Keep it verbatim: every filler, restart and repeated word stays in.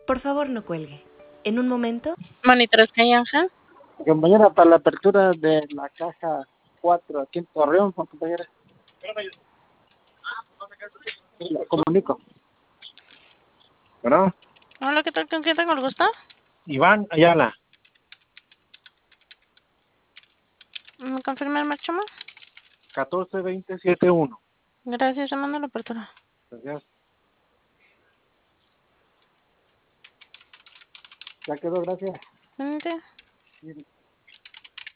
Por favor, no cuelgue. En un momento... Monitores Callanja. Compañera, para la apertura de la caja cuatro aquí en Torreón, compañera. Sí, la comunico. Bueno, Hola, ¿qué tal? ¿Con quién tengo el gusto? Iván Ayala. ¿Me confirma el marchamo? catorce veinte setenta y uno. Gracias, te mando la apertura. Gracias. Ya quedó, gracias. Vente. Sí.